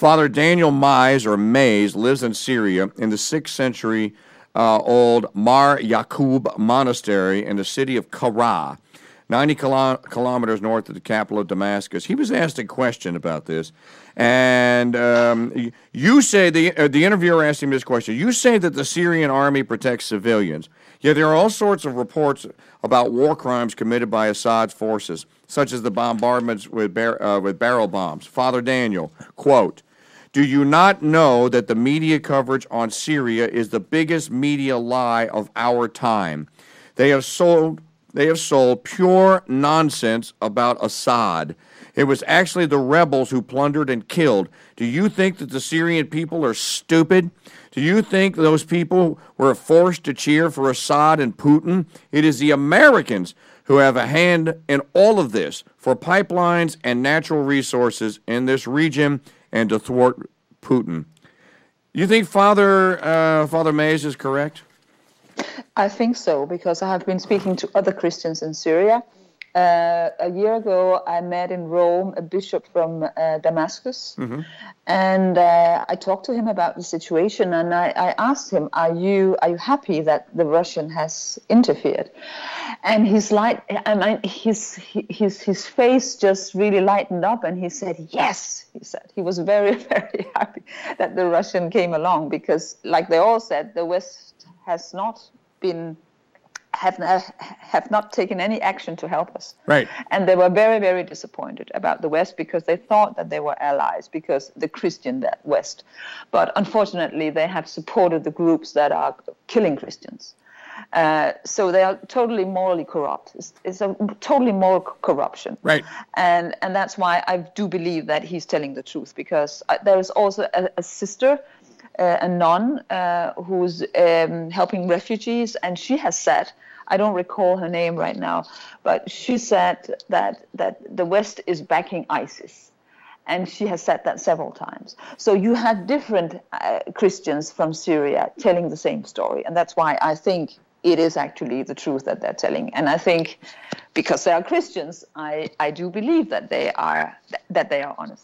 Father Daniel Mize, or Mays, lives in Syria in the 6th century old Mar Yaqub Monastery in the city of Kara, 90 kilometers north of the capital of Damascus. He was asked a question about this, and you say, the interviewer asked him this question, you say that the Syrian army protects civilians, yet there are all sorts of reports about war crimes committed by Assad's forces, such as the bombardments with barrel bombs. Father Daniel, quote, do you not know that the media coverage on Syria is the biggest media lie of our time? They have sold pure nonsense about Assad. It was actually the rebels who plundered and killed. Do you think that the Syrian people are stupid? Do you think those people were forced to cheer for Assad and Putin? It is the Americans who have a hand in all of this for pipelines and natural resources in this region and to thwart Putin. You think Father Mays is correct? I think so, because I have been speaking to other Christians in Syria. A year ago, I met in Rome a bishop from Damascus, and I talked to him about the situation, and I asked him, "Are you happy that the Russian has interfered?" And he's like, his face just really lightened up, and he said, "Yes." He said he was very, very happy that the Russian came along, because, like they all said, the West has not been. Have not taken any action to help us. Right. And they were very, very disappointed about the West, because they thought that they were allies, because the Christian West. But unfortunately, they have supported the groups that are killing Christians. So they are totally morally corrupt. It's a totally moral corruption. Right. And that's why I do believe that he's telling the truth, because there is also a sister, a nun, who's helping refugees, and she has said, I don't recall her name right now, but she said that the West is backing ISIS. And she has said that several times. So you have different Christians from Syria telling the same story. And that's why I think it is actually the truth that they're telling. And I think because they are Christians, I do believe that they are honest.